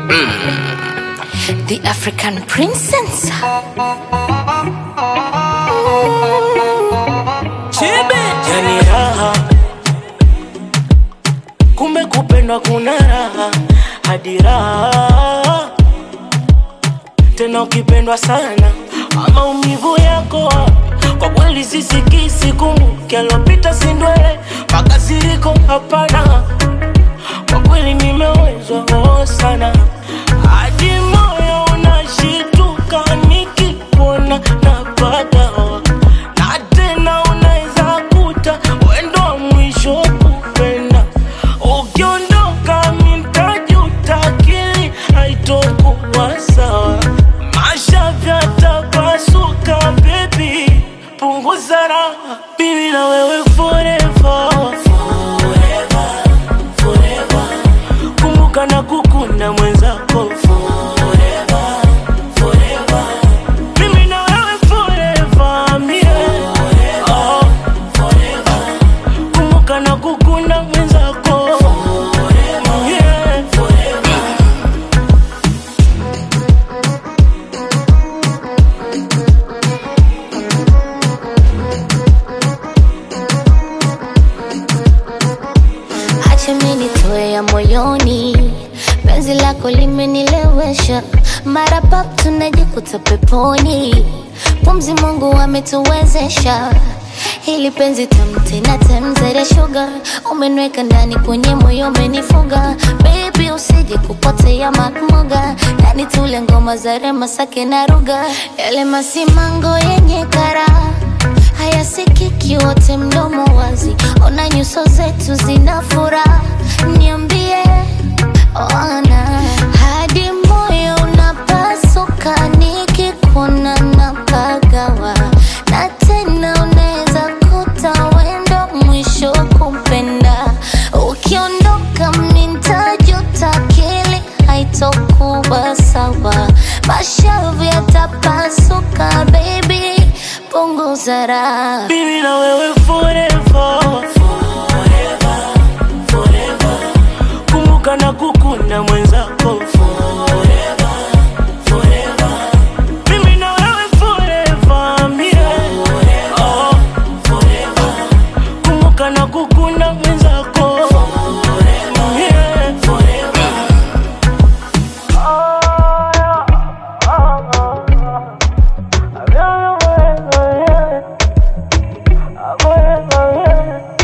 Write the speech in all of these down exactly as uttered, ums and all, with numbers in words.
The African princess. Chibi yani raha, kumbe kupendwa kuna raha hadi raha. Tena ukipendwa sana maumivu yako kwa kweli sisikisi. Kumbuke alopita sindwele makasiriko hapana. Kwa kweli nimewezwa oh sana hadi moyo unashituka nikikuona napagawa. Na tena unaweza kuta wendo wa mwisho kupenda. Ukiondoka mimi nitajuta, akili haitokuwa sawa. Mashavu yatapasuka baby, punguza raha. Mimi na wewe forever, forever, forever. Kumbuka na kukuna mwenzako forever, forever. Mimi na wewe forever, mie oh, forever. Kumbuka na kukuna mwenzako forever, yeah, forever. Acha mimi nitoe ya moyoni, penzi lako limenilewesha. Mara pap tunajikuta peponi, pumzi Mungu ametuwezesha. Hili penzi tamu tena tamu zaidi ya sugar, umeniweka ndani kwenye moyo umenifunga. Baby usije kupotea makmoga, ndani tule ngoma za Rema Sake na Ruga. Yale masimango yenye kara hayasikiki wote mdomo wazi, ona nyuso zetu zina furaha. Niambie ona hadi moyo unapasuka nikikuona napagawa. Na tena unaweza kuta wendo mwisho kupenda. Ukiondoka mimi nitajuta, akili haitokuwa sawa. Mashavu yatapasuka baby, punguza raha. Mimi na wewe forever, forever, forever. Kumbuka na kukuna mwenzako forever, forever. Mimi na wewe forever, mie oh, forever. Kumbuka na kukuna mwenzako forever, yeah, forever.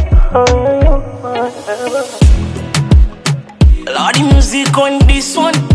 Lordy music on this one.